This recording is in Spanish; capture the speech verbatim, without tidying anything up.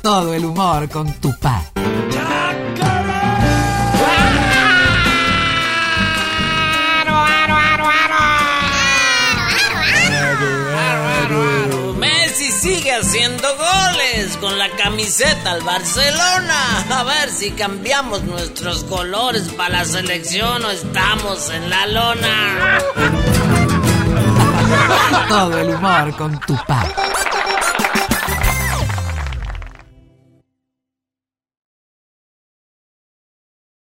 Todo el humor con Tupá. Messi sigue haciendo goles con la camiseta al Barcelona. A ver si cambiamos nuestros colores para la selección o estamos en la lona. Todo el humor con Tupá.